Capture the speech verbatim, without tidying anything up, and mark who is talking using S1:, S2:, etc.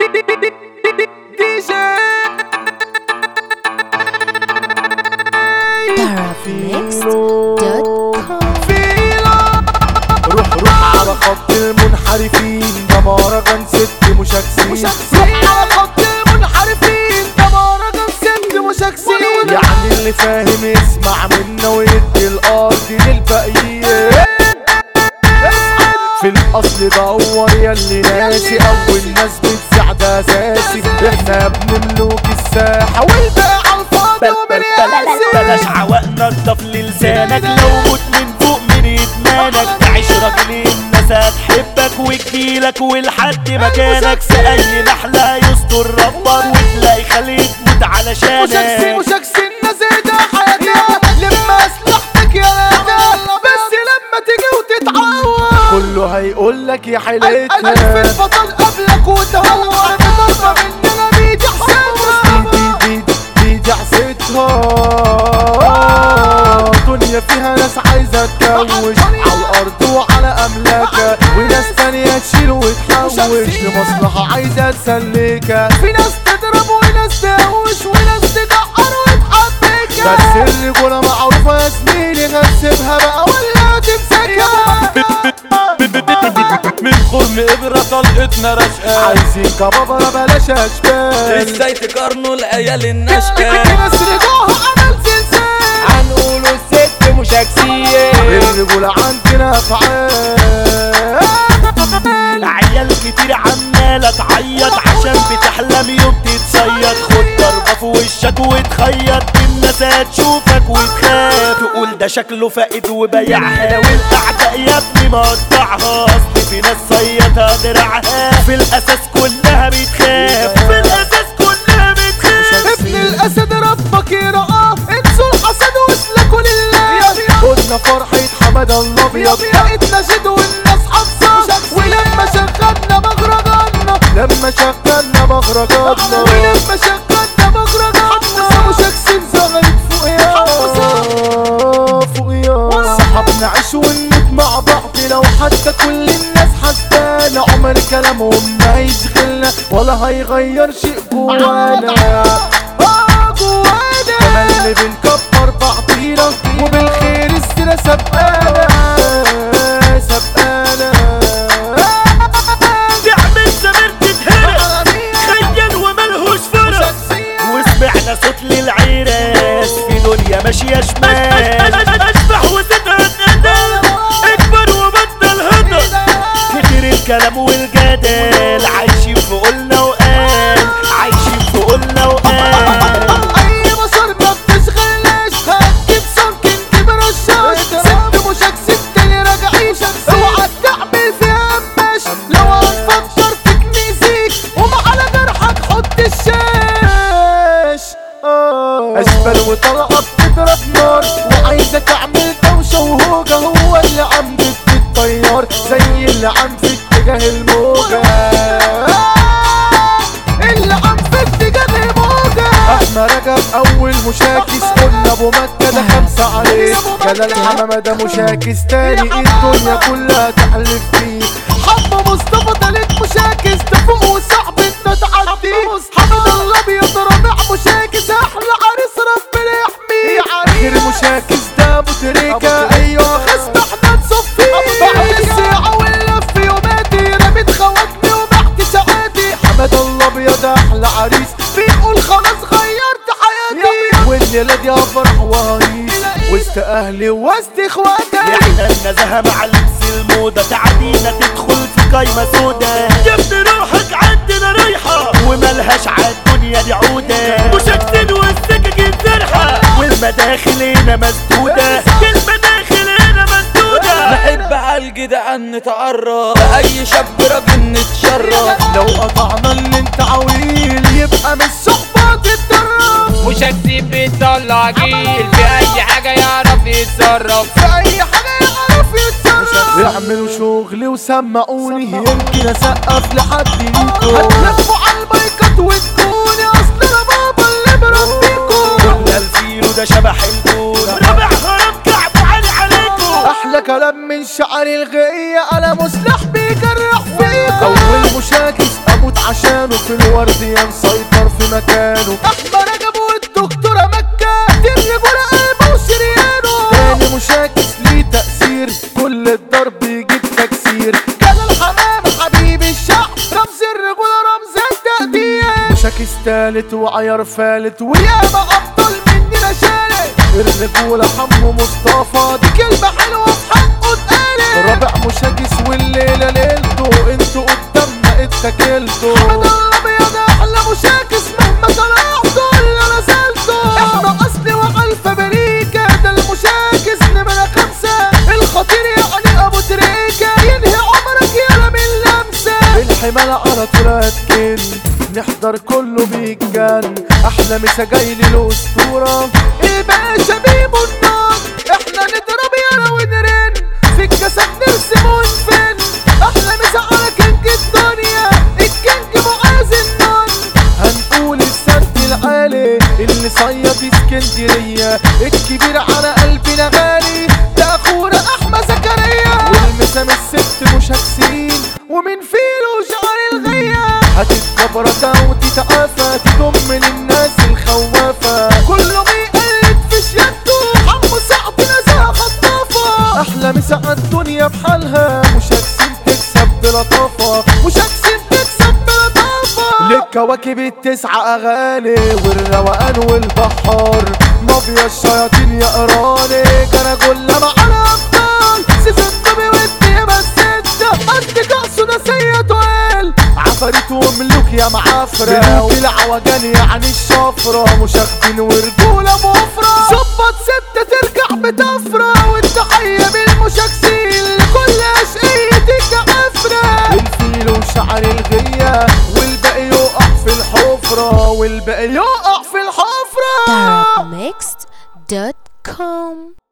S1: روح روح على خط المنحرفين، ده مهرجان ست مشاكسين. روح على خط المنحرفين، ده مهرجان ست مشاكسين. يعني اللي فاهم يسمع منا ويدي الارض للباقيين. في الاصل دور ياللي ناسي، اول ناس بتساع ده اساسي. احنا بنملك الساحه والباقي على الفاضي وبالياسي.
S2: بلاش عواق نضف للسانك، لو موت من فوق من ادمانك. تعيش راجل الناس هتحبك وتجيلك ولحد مكانك. في اي نحله يستر ربك وتلاقي خليك موت علشانك.
S1: مشاكسين مشاكسين نزيدة حياتها، لما اسلحتك يا نادى، بس لما تيجي وتتعور كله هيقولك يا حيلتها. ألف البطل قبلك وتهور بضربة مننا بيدي حسيتها. بيدي بيدي حسيتها. دنيا فيها ناس عايزة تكوش على الأرض وعلى أملاكها، وناس تانية تشيل وتحوش لمصلحة عايزة تسلكها. في ناس تضرب وناس تهوش وناس تدقر وتحبكها، بس الرجولة معروفة يا زميلي، غسبها بقى ولا تمسكها.
S2: من خرم ابرة طلقتنا رشقة،
S1: عايزين كبابرة بلاش اشبال.
S2: ازاي تقارنوا العيال الناشئة؟
S1: ناس رجوها عمل زلزال،
S2: هنقولوا الست مشاكسين.
S1: الرجولة عندنا فعال.
S2: عيال كتير عمالة تعيط عشان بتحلم يوم تتصيد. خد ضربة في وشك وتخيط، الناس هتشوفك وتخاف، تقول ده شكله فائد وبيعها، والاعداء يا ابني مقطعها. اصل في ناس صيتها دراعها، في الاساس كلها بتخاف، في الاساس كلها بتخاف.
S1: ابن الاسد ربك يرقاه، انسوا الحسد واسلكوا لله. قلنا فرحة حمادة الابيض، بقيت نشيد والناس حافظة. ولما شغلنا مهرجاننا، لما شغلنا مهرجاننا، ولما شغلنا مهرجاننا، مشاكسين زغلت فوقيا فوقيا. صحابنا عيش ونموت مع بعض، لو حتى كل الناس حسبانا. عمر كلامهم ما هيشغلنا ولا هيغير شيء جوانا. اه جوانا كمان اللي بنكبر بعضينا، وبالخير السيرة سبقانا سبقانا.
S2: تعمل زمر تتهرس، خيل وملهوش فرس. وسمعنا صوت للعراس في دنيا ماشية شمال. اشبح وتتهدد، اكبر وبطل هدد. كتير الكلام والجدال، عايشين في قولنا وقال، عايشين في قولنا وقال.
S1: اي بشر ما بتشغلناش، هتجيب سمك نجيب رشاش. ست مشاكسين تاني راجعين، اوعى تعمل فيها قماش. لو هتفكر فيك نيزيك، وعلى جرحك حط الشاش. اشبال وطلقة بتضرب نار، وعايزة تعمل دوشة وهوجة. هو اللي عم ضد الطيار، زي اللي عم في اتجاه الموجة، اللي عم في اتجاه الموجة. احنا رجب اول مشاكس، قلنا ابو مكة ده خمسة عليه. جلال حمامة ده مشاكس تاني، الدنيا كلها تحلف فيه. حمو مصطفى تالت مشاكس، ده فوق وصعب انت تعدي. حمد الابيض رابع مشاكس، احلى عريس ربنا يحميه. غير مشاكس ده ابو تريكة، ايوه خصم احنا نصفيه. بعد الساعة واللف يوماتي، رميت خواتمي وبحت ساعاتي. حمد الابيض احلى عريس، بيقول خلاص غيرت حياتي. والليلة دي افرح وهيص وسط اهلي وسط اخواتي.
S2: احنا النزاهة مع لبس الموضة، تعدينا تدخل في قايمة سودا. جبت روحك عندنا رايحة، وملهاش عالدنيا دي عودة. مشاكسين والسكاكين زرحة، والمداخل هنا مسدودة. المداخل هنا مسدودة.
S3: نحب عالجدعان نتعرف، بأي شاب راجل نتشرف.
S1: لو قطعنا اللي انت عويل، يبقى من الصحبة تتدرب.
S3: مشاكسين بيطلع جيل، في أي حاجة يعرف يتصرف،
S1: في اي حاجة يعرف يتصرف. اعملوا شغلي وسمعوني، يمكن اسقف لحد ليكو. هتلفوا عالمايكات وتكوني، اصل انا بابا اللي بربيكو.
S2: قلنا الفيلو ده شبح الكون، رابع هرب كعبه عالي عليكو.
S1: احلى كلام من شعر الغية، انا مسلح بيجرح فيكو. اول مشاكس اموت عشانه في الوردية مسيطر في مكانه.
S3: احمد رجب والدكتورة مكة الرجولة قلبه وشريانه.
S1: تاني مشاكس ليه تأثير كل الضرب يجيب تكسير.
S3: كان الحمام حبيب الشعب رمز الرجولة رمز التقدير.
S1: مشاكس تالت وعيار فالت
S3: وياما ابطال مننا شالت.
S1: الرجولة حمو مصطفى
S3: دي كلمة حلوة في حقه اتقالت.
S1: رابع مشاكس والليلة ليلته انتوا قدامنا اتكلتوا.
S3: حمد الابيض احلى مشاكس مهما طلعتوا اللي انا زلته. احنا اصلي وخلف بريكة ده المشاكس نمرة خمسة. الخطير يعني ابو تريكة ينهي عمرك يالا من لمسة.
S1: الحمال على طول هتكن نحضر كله بيتجن. احلى مسا جايلي الاسطورة
S3: الباشا بيبو النار. احنا نضرب يالا ونرن في الجسد نرسم ونفن. احلى مسا على كينج الدنيا الكينج معاذ النار.
S1: هنقول السد العالي اللي صيد اسكندرية الكبير على قلبنا غالي
S3: ده اخونا احمد زكريا.
S1: والمسام الست مشاكسين
S3: ومن فيلو شعر الغية
S1: هتتجبرة وتتعافى تضم للناس الخوافة.
S3: كله بيقلد في شياكته حمو صعب نزاهة خطافة.
S1: احلى مسا الدنيا بحالها مشاكسين تكسب بلطافة.
S3: مشاكسين تكسب بلطافة.
S1: للكواكب التسعة اغاني والروقان والبحار. مافيا الشياطين يا قراني كراجولة معانا ابطال.
S3: سيزن دوبي والديما الستة اصدقاء ثلاثية تقال.
S1: عفاريت وملوك يا معافرة ملوك العوجان يعني الشفرة. مشاغبين ورجولة مفرة.
S3: ظبط ستة ترجع بطفرة. والتحية بالمشاكسين لكل اشقيتك عفرة.
S1: الفيل وشعر الغية والباقي يقع في الحفرة والباقي يقع في الحفرة.
S4: Dark Mixed dot com